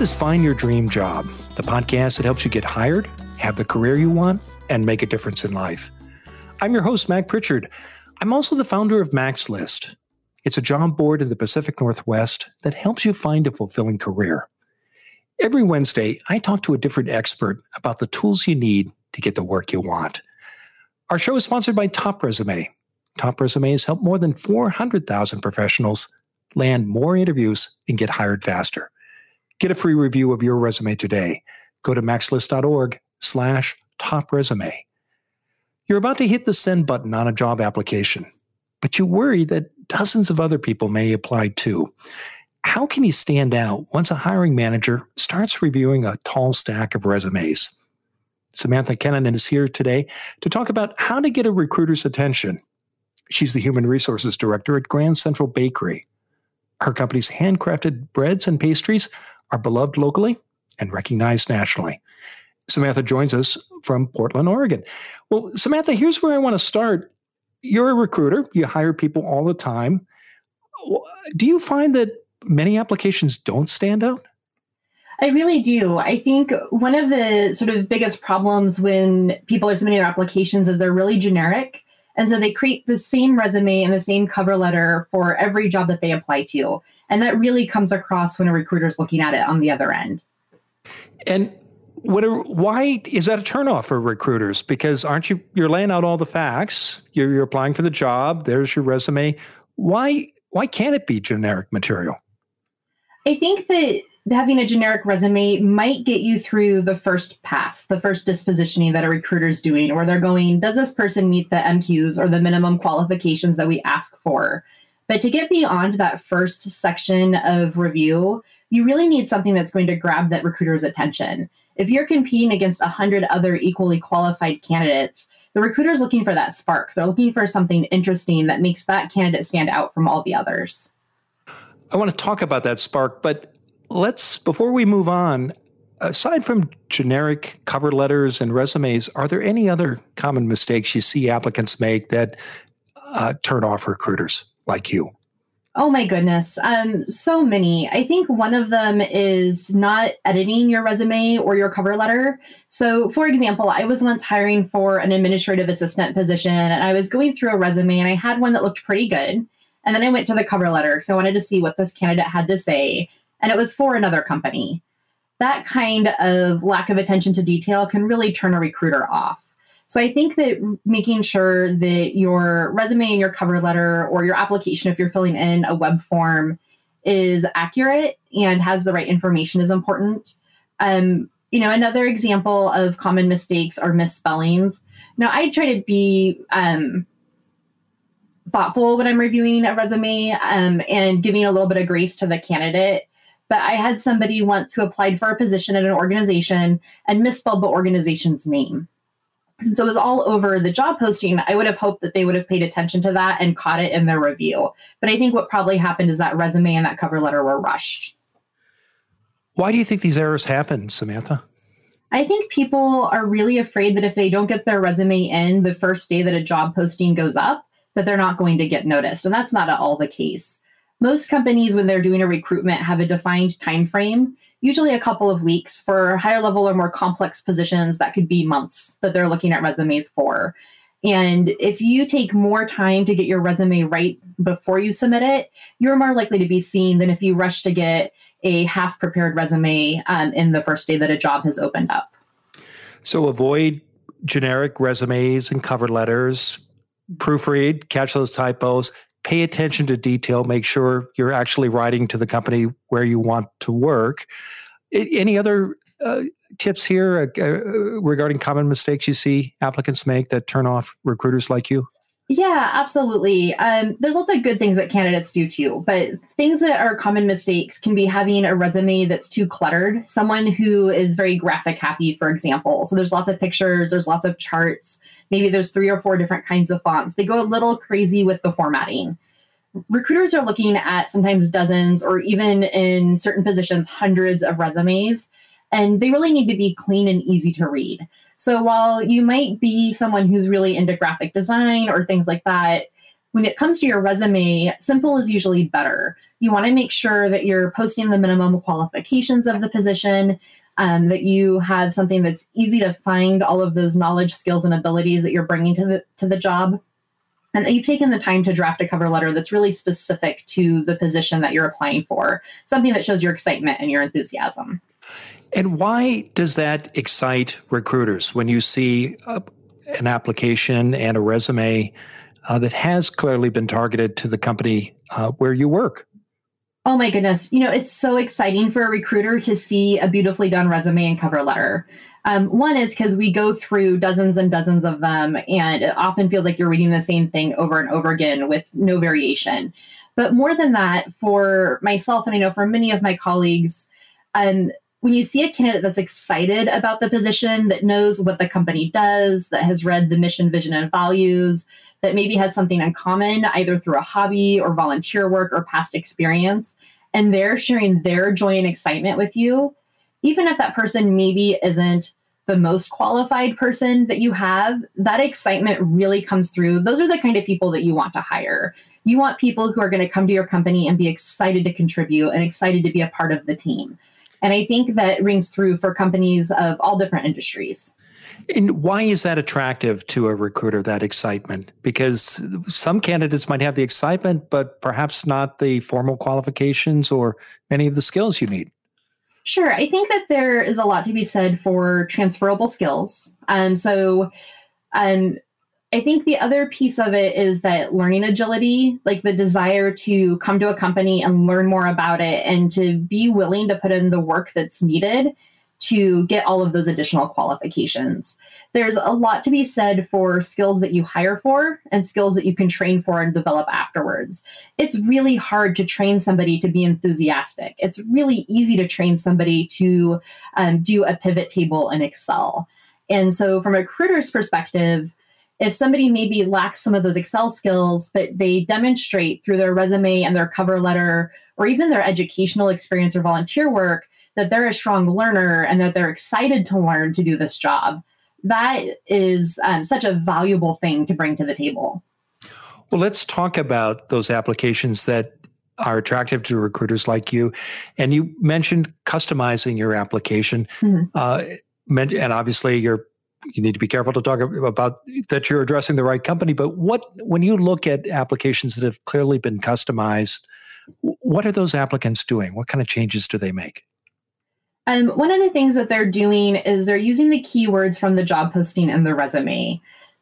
This is Find Your Dream Job, the podcast that helps you get hired, have the career you want, and make a difference in life. I'm your host, Mac Pritchard. I'm also the founder of Mac's List. It's a job board in the Pacific Northwest that helps you find a fulfilling career. Every Wednesday, I talk to a different expert about the tools you need to get the work you want. Our show is sponsored by Top Resume. Top Resume has helped more than 400,000 professionals land more interviews and get hired faster. Get a free review of your resume today. Go to maxlist.org/topresume. You're about to hit the send button on a job application, but you worry that dozens of other people may apply too. How can you stand out once a hiring manager starts reviewing a tall stack of resumes? Samantha Kennan is here today to talk about how to get a recruiter's attention. She's the Human Resources Director at Grand Central Bakery. Her company's handcrafted breads and pastries are beloved locally and recognized nationally. Samantha joins us from Portland, Oregon. Well, Samantha, here's where I want to start. You're a recruiter. You hire people all the time. Do you find that many applications don't stand out? I really do. I think one of the sort of biggest problems when people are submitting their applications is they're really generic. And so they create the same resume and the same cover letter for every job that they apply to. And that really comes across when a recruiter is looking at it on the other end. And why is that a turnoff for recruiters? Because you're laying out all the facts, you're applying for the job, there's your resume. Why can't it be generic material? I think that having a generic resume might get you through the first pass, the first dispositioning that a recruiter is doing, where they're going, does this person meet the MQs or the minimum qualifications that we ask for? But to get beyond that first section of review, you really need something that's going to grab that recruiter's attention. If you're competing against 100 other equally qualified candidates, the recruiter's looking for that spark. They're looking for something interesting that makes that candidate stand out from all the others. I want to talk about that spark, but before we move on, aside from generic cover letters and resumes, are there any other common mistakes you see applicants make that turn off recruiters like you? Oh my goodness. So many. I think one of them is not editing your resume or your cover letter. So for example, I was once hiring for an administrative assistant position and I was going through a resume and I had one that looked pretty good. And then I went to the cover letter because I wanted to see what this candidate had to say. And it was for another company. That kind of lack of attention to detail can really turn a recruiter off. So I think that making sure that your resume and your cover letter or your application, if you're filling in a web form, is accurate and has the right information is important. Another example of common mistakes are misspellings. Now, I try to be thoughtful when I'm reviewing a resume and giving a little bit of grace to the candidate. But I had somebody once who applied for a position at an organization and misspelled the organization's name. Since it was all over the job posting, I would have hoped that they would have paid attention to that and caught it in their review. But I think what probably happened is that resume and that cover letter were rushed. Why do you think these errors happen, Samantha? I think people are really afraid that if they don't get their resume in the first day that a job posting goes up, that they're not going to get noticed. And that's not at all the case. Most companies, when they're doing a recruitment, have a defined time frame, usually a couple of weeks. For higher level or more complex positions, that could be months that they're looking at resumes for. And if you take more time to get your resume right before you submit it, you're more likely to be seen than if you rush to get a half-prepared resume in the first day that a job has opened up. So avoid generic resumes and cover letters, proofread, catch those typos, pay attention to detail, make sure you're actually writing to the company where you want to work. Any other tips here regarding common mistakes you see applicants make that turn off recruiters like you? Yeah, absolutely. There's lots of good things that candidates do too, but things that are common mistakes can be having a resume that's too cluttered. Someone who is very graphic happy, for example. So there's lots of pictures, there's lots of charts. Maybe there's 3 or 4 different kinds of fonts. They go a little crazy with the formatting. Recruiters are looking at sometimes dozens or even in certain positions, hundreds of resumes, and they really need to be clean and easy to read. So while you might be someone who's really into graphic design or things like that, when it comes to your resume, simple is usually better. You want to make sure that you're posting the minimum qualifications of the position, that you have something that's easy to find all of those knowledge, skills, and abilities that you're bringing to the job, and that you've taken the time to draft a cover letter that's really specific to the position that you're applying for, something that shows your excitement and your enthusiasm. And why does that excite recruiters when you see an application and a resume that has clearly been targeted to the company where you work? Oh my goodness. It's so exciting for a recruiter to see a beautifully done resume and cover letter. One is because we go through dozens and dozens of them, and it often feels like you're reading the same thing over and over again with no variation. But more than that, for myself, and I know for many of my colleagues, when you see a candidate that's excited about the position, that knows what the company does, that has read the mission, vision, and values, that maybe has something in common, either through a hobby or volunteer work or past experience, and they're sharing their joy and excitement with you, even if that person maybe isn't the most qualified person that you have, that excitement really comes through. Those are the kind of people that you want to hire. You want people who are going to come to your company and be excited to contribute and excited to be a part of the team. And I think that rings through for companies of all different industries. And why is that attractive to a recruiter, that excitement? Because some candidates might have the excitement, but perhaps not the formal qualifications or many of the skills you need. Sure. I think that there is a lot to be said for transferable skills. I think the other piece of it is that learning agility, like the desire to come to a company and learn more about it and to be willing to put in the work that's needed to get all of those additional qualifications. There's a lot to be said for skills that you hire for and skills that you can train for and develop afterwards. It's really hard to train somebody to be enthusiastic. It's really easy to train somebody to do a pivot table in Excel. And so from a recruiter's perspective, if somebody maybe lacks some of those Excel skills, but they demonstrate through their resume and their cover letter, or even their educational experience or volunteer work, that they're a strong learner and that they're excited to learn to do this job, that is such a valuable thing to bring to the table. Well, let's talk about those applications that are attractive to recruiters like you. And you mentioned customizing your application. Mm-hmm. And obviously you need to be careful to talk about that you're addressing the right company. But when you look at applications that have clearly been customized, what are those applicants doing? What kind of changes do they make? One of the things that they're doing is they're using the keywords from the job posting in the resume.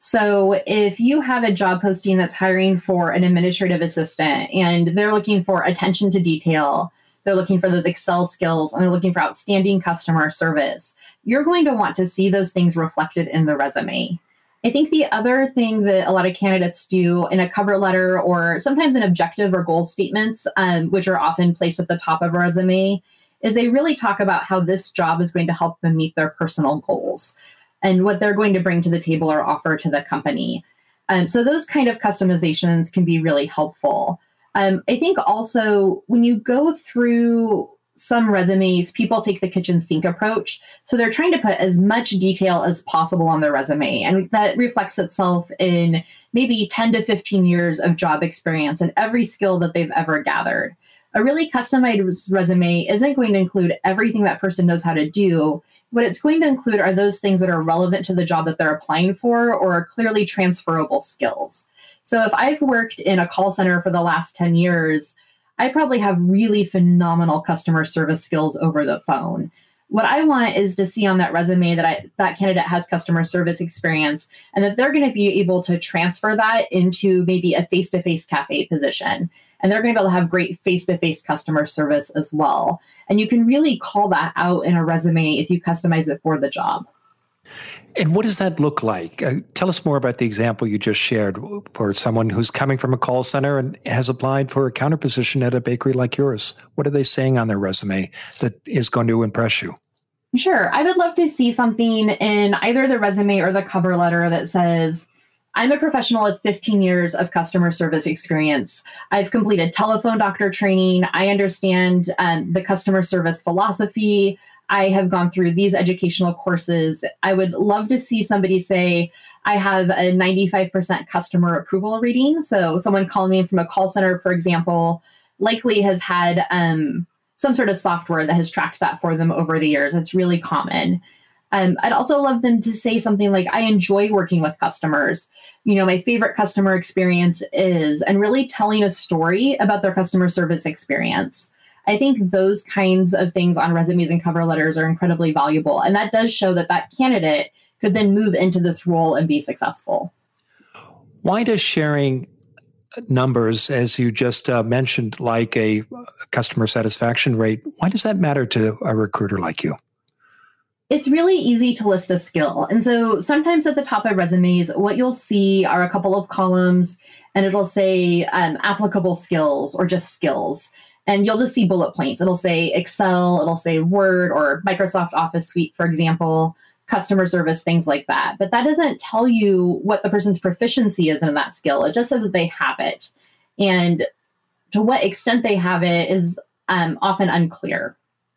So if you have a job posting that's hiring for an administrative assistant and they're looking for attention to detail, they're looking for those Excel skills, and they're looking for outstanding customer service, you're going to want to see those things reflected in the resume. I think the other thing that a lot of candidates do in a cover letter or sometimes in objective or goal statements, which are often placed at the top of a resume, is they really talk about how this job is going to help them meet their personal goals and what they're going to bring to the table or offer to the company. So those kind of customizations can be really helpful. I think also when you go through some resumes, people take the kitchen sink approach. So they're trying to put as much detail as possible on their resume. And that reflects itself in maybe 10 to 15 years of job experience and every skill that they've ever gathered. A really customized resume isn't going to include everything that person knows how to do. What it's going to include are those things that are relevant to the job that they're applying for or are clearly transferable skills. So if I've worked in a call center for the last 10 years, I probably have really phenomenal customer service skills over the phone. What I want is to see on that resume that that candidate has customer service experience and that they're going to be able to transfer that into maybe a face-to-face cafe position. And they're going to be able to have great face-to-face customer service as well. And you can really call that out in a resume if you customize it for the job. And what does that look like? Tell us more about the example you just shared for someone who's coming from a call center and has applied for a counter position at a bakery like yours. What are they saying on their resume that is going to impress you? Sure. I would love to see something in either the resume or the cover letter that says, I'm a professional with 15 years of customer service experience. I've completed telephone doctor training. I understand the customer service philosophy. I have gone through these educational courses. I would love to see somebody say, I have a 95% customer approval rating. So someone calling me from a call center, for example, likely has had some sort of software that has tracked that for them over the years. It's really common. I'd also love them to say something like, I enjoy working with customers. My favorite customer experience is, and really telling a story about their customer service experience. I think those kinds of things on resumes and cover letters are incredibly valuable. And that does show that candidate could then move into this role and be successful. Why does sharing numbers, as you just mentioned, like a customer satisfaction rate, why does that matter to a recruiter like you? It's really easy to list a skill. And so sometimes at the top of resumes, what you'll see are a couple of columns and it'll say applicable skills or just skills. And you'll just see bullet points. It'll say Excel, it'll say Word or Microsoft Office Suite, for example, customer service, things like that. But that doesn't tell you what the person's proficiency is in that skill. It just says that they have it. And to what extent they have it is often unclear.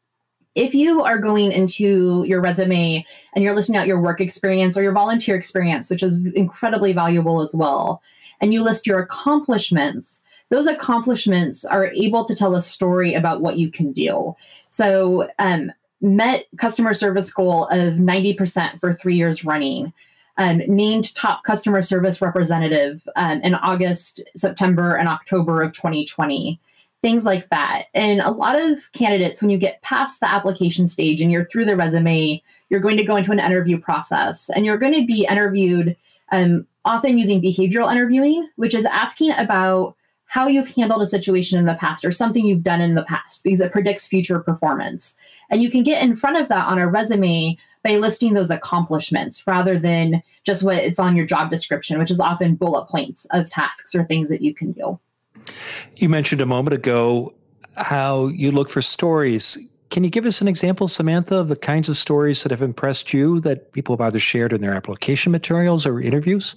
If you are going into your resume and you're listing out your work experience or your volunteer experience, which is incredibly valuable as well, and you list your accomplishments, those accomplishments are able to tell a story about what you can do. So met customer service goal of 90% for 3 years running, named top customer service representative in August, September, and October of 2020. Things like that. And a lot of candidates, when you get past the application stage and you're through the resume, you're going to go into an interview process and you're going to be interviewed often using behavioral interviewing, which is asking about how you've handled a situation in the past or something you've done in the past, because it predicts future performance. And you can get in front of that on a resume by listing those accomplishments rather than just what it's on your job description, which is often bullet points of tasks or things that you can do. You mentioned a moment ago how you look for stories. Can you give us an example, Samantha, of the kinds of stories that have impressed you that people have either shared in their application materials or interviews?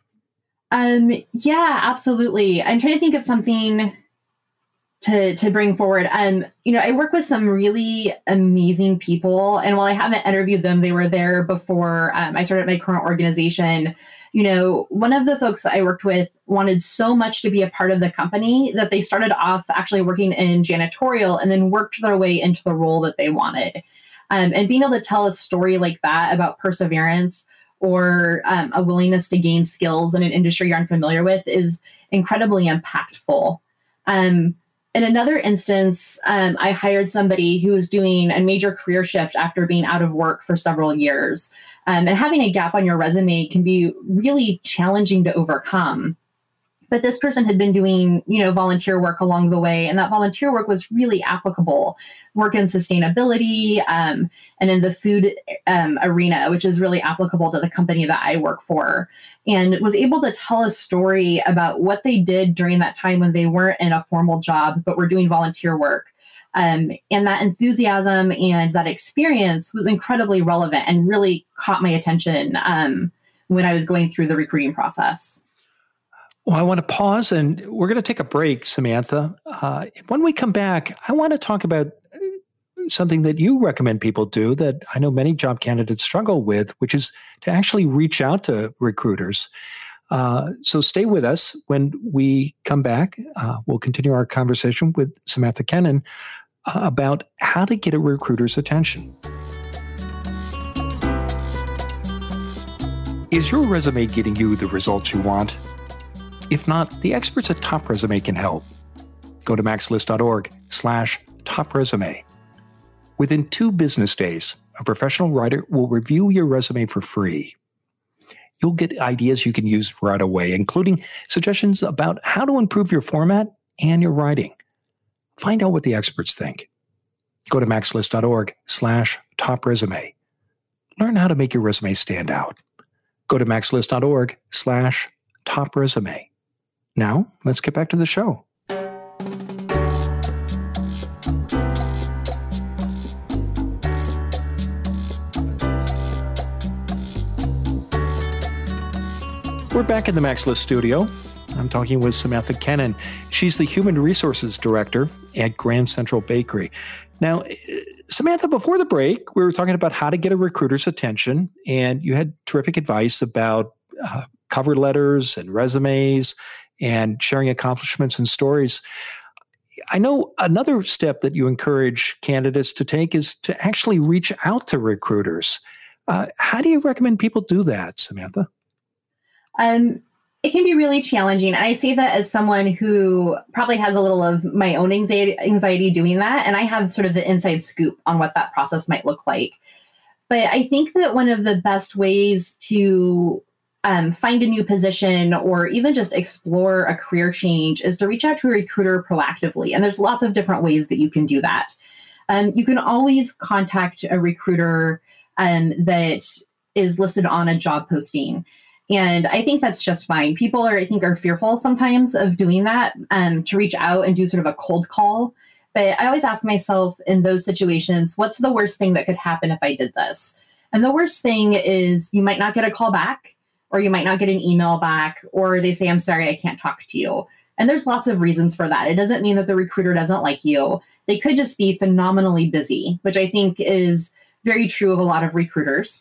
Yeah, absolutely. I'm trying to think of something to bring forward. I work with some really amazing people, and while I haven't interviewed them, they were there before I started my current organization. One of the folks I worked with wanted so much to be a part of the company that they started off actually working in janitorial and then worked their way into the role that they wanted. And being able to tell a story like that about perseverance or a willingness to gain skills in an industry you're unfamiliar with is incredibly impactful. In another instance, I hired somebody who was doing a major career shift after being out of work for several years. And having a gap on your resume can be really challenging to overcome. But this person had been doing, volunteer work along the way, and that volunteer work was really applicable. Work in sustainability and in the food arena, which is really applicable to the company that I work for, and was able to tell a story about what they did during that time when they weren't in a formal job, but were doing volunteer work. And that enthusiasm and that experience was incredibly relevant and really caught my attention when I was going through the recruiting process. Well, I want to pause and we're going to take a break, Samantha. When we come back, I want to talk about something that you recommend people do that I know many job candidates struggle with, which is to actually reach out to recruiters. So stay with us. When we come back, we'll continue our conversation with Samantha Kennan about how to get a recruiter's attention. Is your resume getting you the results you want? If not, the experts at Top Resume can help. Go to maxlist.org/topresume. Within 2 business days, a professional writer will review your resume for free. You'll get ideas you can use right away, including suggestions about how to improve your format and your writing. Find out what the experts think. Go to maxlist.org/topresume. Learn how to make your resume stand out. Go to maxlist.org/topresume. Now, let's get back to the show. We're back in the MaxList studio. I'm talking with Samantha Kennan. She's the Human Resources Director at Grand Central Bakery. Now, Samantha, before the break, we were talking about how to get a recruiter's attention, and you had terrific advice about cover letters and resumes and sharing accomplishments and stories. I know another step that you encourage candidates to take is to actually reach out to recruiters. How do you recommend people do that, Samantha? It can be really challenging. I say that as someone who probably has a little of my own anxiety doing that, and I have sort of the inside scoop on what that process might look like. But I think that one of the best ways to find a new position or even just explore a career change is to reach out to a recruiter proactively. And there's lots of different ways that you can do that. You can always contact a recruiter that is listed on a job posting. And I think that's just fine. People are fearful sometimes of doing that, to reach out and do sort of a cold call. But I always ask myself in those situations, what's the worst thing that could happen if I did this? And the worst thing is you might not get a call back, or you might not get an email back, or they say, I'm sorry, I can't talk to you. And there's lots of reasons for that. It doesn't mean that the recruiter doesn't like you. They could just be phenomenally busy, which I think is very true of a lot of recruiters.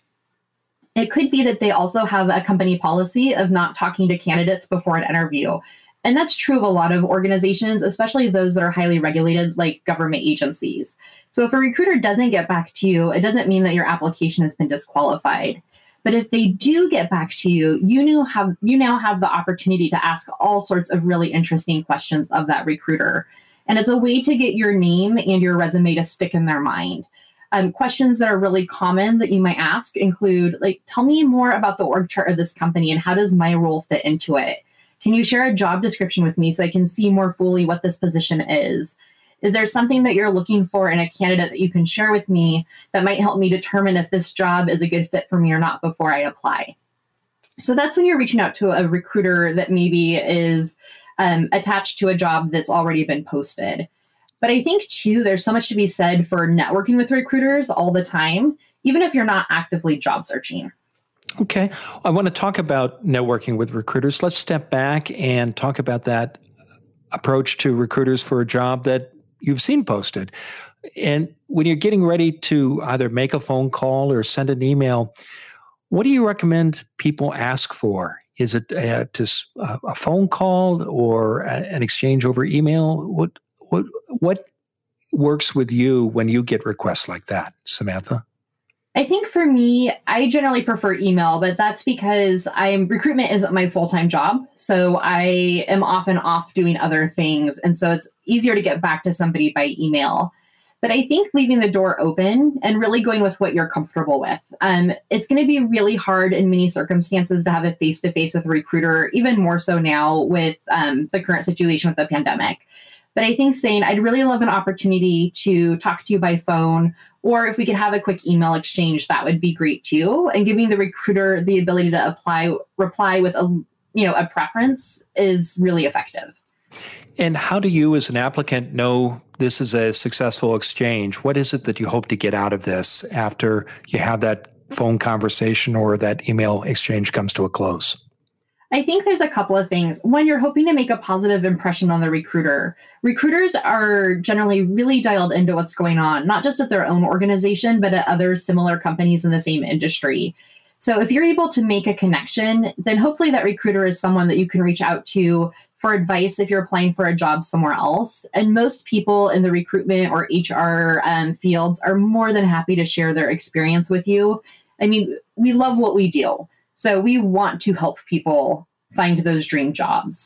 It could be that they also have a company policy of not talking to candidates before an interview. And that's true of a lot of organizations, especially those that are highly regulated, like government agencies. So if a recruiter doesn't get back to you, it doesn't mean that your application has been disqualified. But if they do get back to you, you now have the opportunity to ask all sorts of really interesting questions of that recruiter. And it's a way to get your name and your resume to stick in their mind. Questions that are really common that you might ask include, like, tell me more about the org chart of this company and how does my role fit into it? Can you share a job description with me so I can see more fully what this position is? Is there something that you're looking for in a candidate that you can share with me that might help me determine if this job is a good fit for me or not before I apply? So that's when you're reaching out to a recruiter that maybe is attached to a job that's already been posted. But I think, too, there's so much to be said for networking with recruiters all the time, even if you're not actively job searching. Okay. I want to talk about networking with recruiters. Let's step back and talk about that approach to recruiters for a job that you've seen posted. And when you're getting ready to either make a phone call or send an email, what do you recommend people ask for? Is it just a phone call or an exchange over email? What works with you when you get requests like that, Samantha? I think for me, I generally prefer email, but that's because recruitment isn't my full-time job. So I am often off doing other things. And so it's easier to get back to somebody by email. But I think leaving the door open and really going with what you're comfortable with. It's going to be really hard in many circumstances to have a face-to-face with a recruiter, even more so now with the current situation with the pandemic. But I think saying, I'd really love an opportunity to talk to you by phone, or if we could have a quick email exchange, that would be great too. And giving the recruiter the ability to reply with a preference is really effective. And how do you as an applicant know this is a successful exchange? What is it that you hope to get out of this after you have that phone conversation or that email exchange comes to a close? I think there's a couple of things. One, you're hoping to make a positive impression on the recruiter. Recruiters are generally really dialed into what's going on, not just at their own organization, but at other similar companies in the same industry. So if you're able to make a connection, then hopefully that recruiter is someone that you can reach out to for advice if you're applying for a job somewhere else. And most people in the recruitment or HR fields are more than happy to share their experience with you. I mean, we love what we do. So we want to help people find those dream jobs.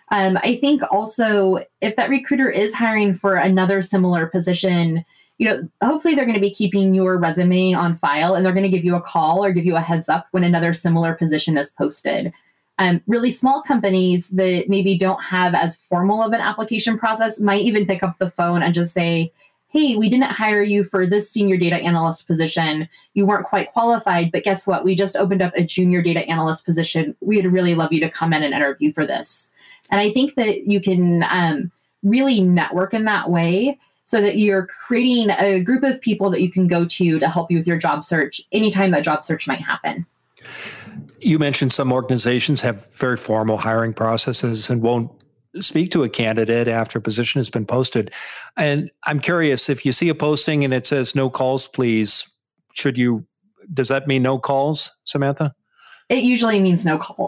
I think also if that recruiter is hiring for another similar position, hopefully they're going to be keeping your resume on file and they're going to give you a call or give you a heads up when another similar position is posted. Really small companies that maybe don't have as formal of an application process might even pick up the phone and just say, hey, we didn't hire you for this senior data analyst position. You weren't quite qualified, but guess what? We just opened up a junior data analyst position. We'd really love you to come in and interview for this. And I think that you can really network in that way so that you're creating a group of people that you can go to help you with your job search anytime that job search might happen. You mentioned some organizations have very formal hiring processes and won't speak to a candidate after a position has been posted. And I'm curious, if you see a posting and it says no calls, please, does that mean no calls, Samantha? It usually means no calls.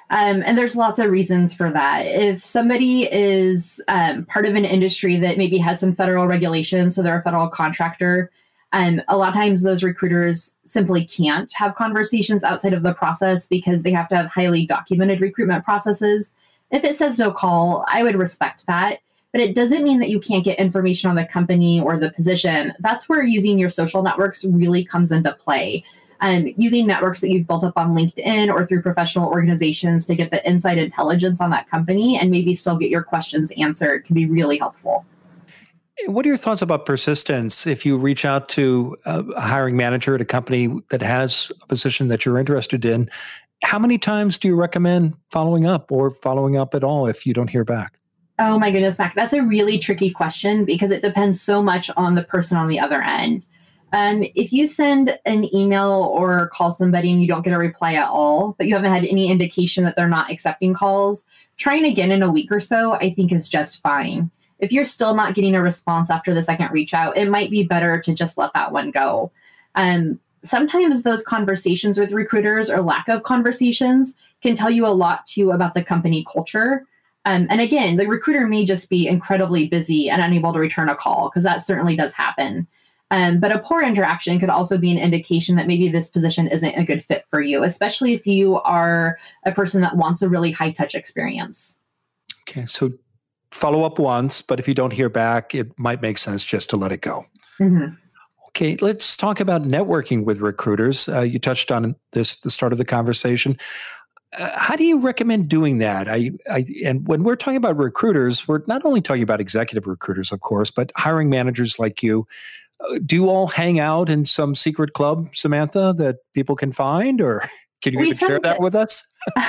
And there's lots of reasons for that. If somebody is part of an industry that maybe has some federal regulations, so they're a federal contractor, a lot of times those recruiters simply can't have conversations outside of the process because they have to have highly documented recruitment processes. If it says no call, I would respect that. But it doesn't mean that you can't get information on the company or the position. That's where using your social networks really comes into play. Using networks that you've built up on LinkedIn or through professional organizations to get the inside intelligence on that company and maybe still get your questions answered can be really helpful. What are your thoughts about persistence? If you reach out to a hiring manager at a company that has a position that you're interested in, how many times do you recommend following up or following up at all if you don't hear back? Oh my goodness, Mac, that's a really tricky question because it depends so much on the person on the other end. If you send an email or call somebody and you don't get a reply at all, but you haven't had any indication that they're not accepting calls, trying again in a week or so, I think is just fine. If you're still not getting a response after the second reach out, it might be better to just let that one go. Sometimes those conversations with recruiters or lack of conversations can tell you a lot too about the company culture. And again, the recruiter may just be incredibly busy and unable to return a call because that certainly does happen. But a poor interaction could also be an indication that maybe this position isn't a good fit for you, especially if you are a person that wants a really high touch experience. Okay, so follow up once, but if you don't hear back, it might make sense just to let it go. Mm-hmm. Okay, let's talk about networking with recruiters. You touched on this at the start of the conversation. How do you recommend doing that? And when we're talking about recruiters, we're not only talking about executive recruiters, of course, but hiring managers like you. Do you all hang out in some secret club, Samantha, that people can find? Or can you even share that with us?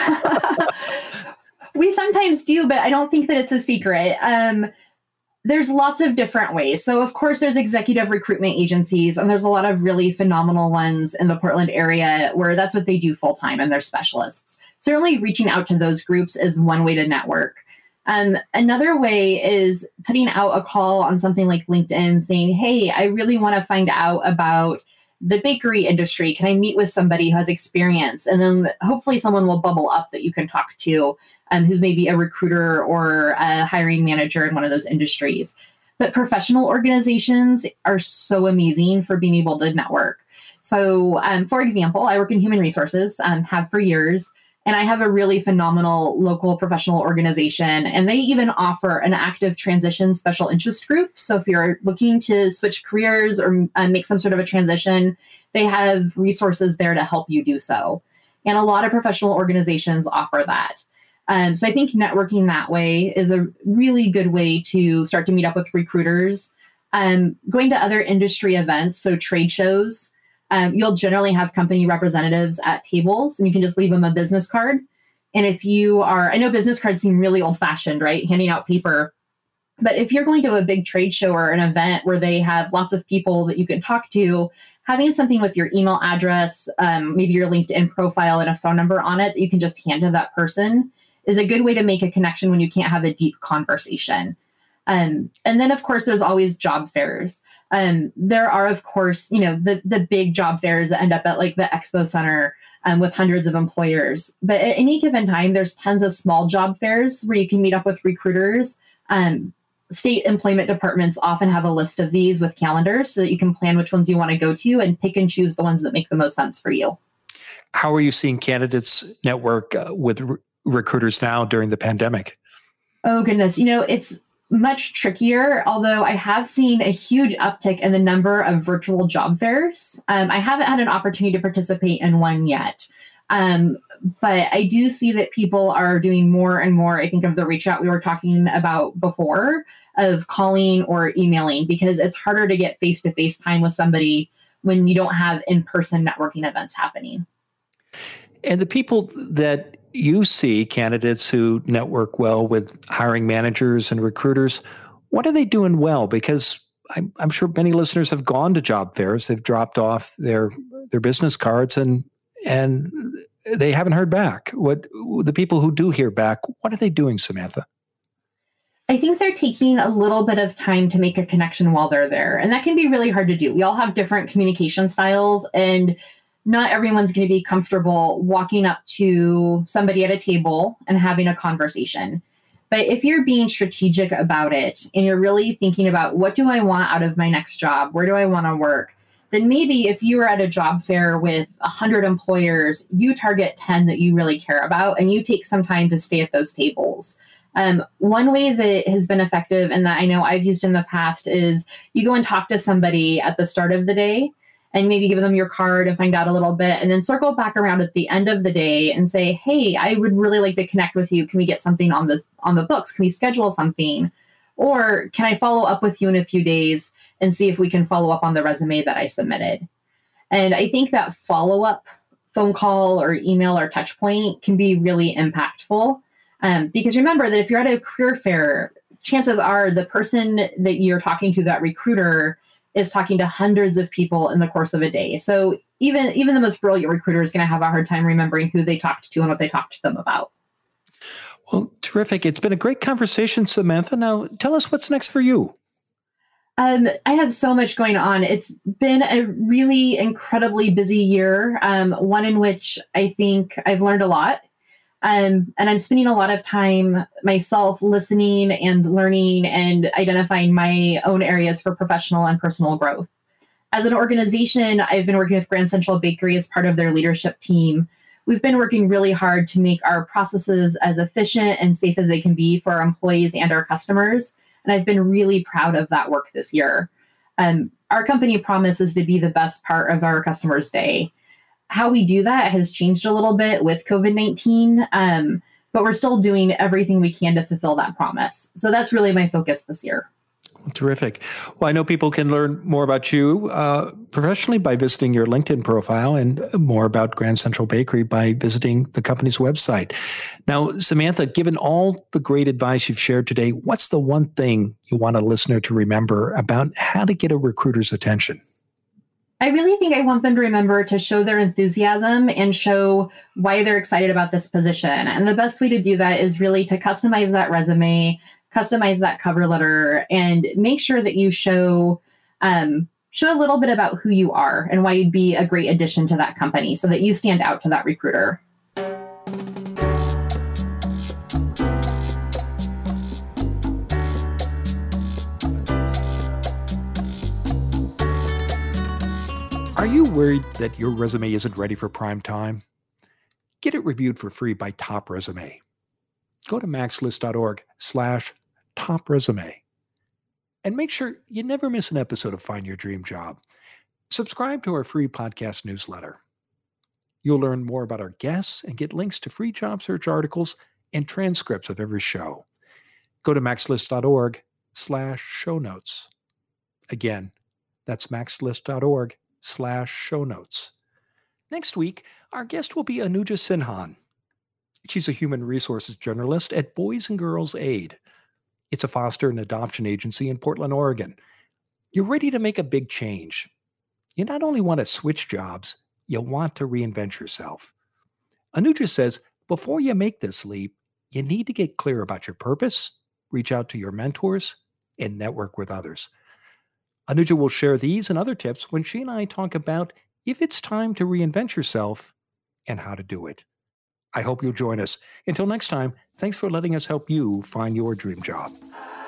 We sometimes do, but I don't think that it's a secret. There's lots of different ways. So, of course, there's executive recruitment agencies, and there's a lot of really phenomenal ones in the Portland area where that's what they do full time and they're specialists. Certainly, reaching out to those groups is one way to network. Another way is putting out a call on something like LinkedIn saying, hey, I really want to find out about the bakery industry. Can I meet with somebody who has experience? And then hopefully someone will bubble up that you can talk to who's maybe a recruiter or a hiring manager in one of those industries. But professional organizations are so amazing for being able to network. So, for example, I work in human resources, have for years. And I have a really phenomenal local professional organization, and they even offer an active transition special interest group. So if you're looking to switch careers or make some sort of a transition, they have resources there to help you do so. And a lot of professional organizations offer that. So I think networking that way is a really good way to start to meet up with recruiters. Going to other industry events, so trade shows, you'll generally have company representatives at tables, and you can just leave them a business card. And if you are, I know business cards seem really old fashioned, right? Handing out paper. But if you're going to a big trade show or an event where they have lots of people that you can talk to, having something with your email address, maybe your LinkedIn profile and a phone number on it that you can just hand to that person is a good way to make a connection when you can't have a deep conversation. And then, of course, there's always job fairs. There are, of course, the big job fairs that end up at like the Expo Center with hundreds of employers. But at any given time, there's tons of small job fairs where you can meet up with recruiters. State employment departments often have a list of these with calendars so that you can plan which ones you want to go to and pick and choose the ones that make the most sense for you. How are you seeing candidates network with recruiters now during the pandemic? Oh, goodness. It's much trickier, although I have seen a huge uptick in the number of virtual job fairs. I haven't had an opportunity to participate in one yet. But I do see that people are doing more and more, I think, of the reach out we were talking about before, of calling or emailing, because it's harder to get face-to-face time with somebody when you don't have in-person networking events happening. And the people that you see, candidates who network well with hiring managers and recruiters, what are they doing well? Because I'm sure many listeners have gone to job fairs, they've dropped off their business cards, and they haven't heard back. What the people who do hear back, what are they doing, Samantha? I think they're taking a little bit of time to make a connection while they're there. And that can be really hard to do. We all have different communication styles. And not everyone's going to be comfortable walking up to somebody at a table and having a conversation. But if you're being strategic about it and you're really thinking about what do I want out of my next job? Where do I want to work? Then maybe if you were at a job fair with 100 employers, you target 10 that you really care about and you take some time to stay at those tables. One way that has been effective and that I know I've used in the past is you go and talk to somebody at the start of the day and maybe give them your card and find out a little bit and then circle back around at the end of the day and say, hey, I would really like to connect with you. Can we get something on the books? Can we schedule something? Or can I follow up with you in a few days and see if we can follow up on the resume that I submitted? And I think that follow-up phone call or email or touch point can be really impactful. Because remember that if you're at a career fair, chances are the person that you're talking to, that recruiter, is talking to hundreds of people in the course of a day. So even the most brilliant recruiter is going to have a hard time remembering who they talked to and what they talked to them about. Well, terrific. It's been a great conversation, Samantha. Now, tell us what's next for you. I have so much going on. It's been a really incredibly busy year, one in which I think I've learned a lot. And I'm spending a lot of time myself listening and learning and identifying my own areas for professional and personal growth. As an organization, I've been working with Grand Central Bakery as part of their leadership team. We've been working really hard to make our processes as efficient and safe as they can be for our employees and our customers. And I've been really proud of that work this year. Our company promises to be the best part of our customers' day. How we do that has changed a little bit with COVID-19, but we're still doing everything we can to fulfill that promise. So that's really my focus this year. Terrific. Well, I know people can learn more about you professionally by visiting your LinkedIn profile and more about Grand Central Bakery by visiting the company's website. Now, Samantha, given all the great advice you've shared today, what's the one thing you want a listener to remember about how to get a recruiter's attention? I really think I want them to remember to show their enthusiasm and show why they're excited about this position. And the best way to do that is really to customize that resume, customize that cover letter, and make sure that you show a little bit about who you are and why you'd be a great addition to that company so that you stand out to that recruiter. Are you worried that your resume isn't ready for prime time? Get it reviewed for free by Top Resume. Go to maxlist.org/top resume. And make sure you never miss an episode of Find Your Dream Job. Subscribe to our free podcast newsletter. You'll learn more about our guests and get links to free job search articles and transcripts of every show. Go to maxlist.org/show notes. Again, that's maxlist.org/show notes. Next week, our guest will be Anuja Sinhan. She's a human resources journalist at Boys and Girls Aid. It's a foster and adoption agency in Portland, Oregon. You're ready to make a big change. You not only want to switch jobs, you want to reinvent yourself. Anuja says before you make this leap, you need to get clear about your purpose, reach out to your mentors, and network with others. Anuja will share these and other tips when she and I talk about if it's time to reinvent yourself and how to do it. I hope you'll join us. Until next time, thanks for letting us help you find your dream job.